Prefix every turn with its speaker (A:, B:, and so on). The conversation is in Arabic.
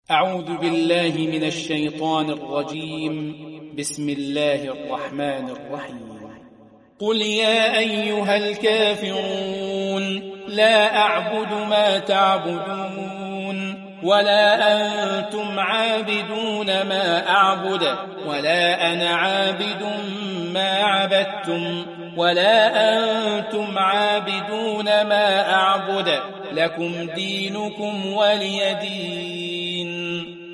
A: أعوذ بالله من الشيطان الرجيم. بسم الله الرحمن الرحيم. قل يا أيها الكافرون لا أعبد ما تعبدون ولا أنتم عابدون ما أعبد ولا أنا عابد ما عبدتم ولا أنتم عابدون ما أعبد لكم دينكم ولي دين.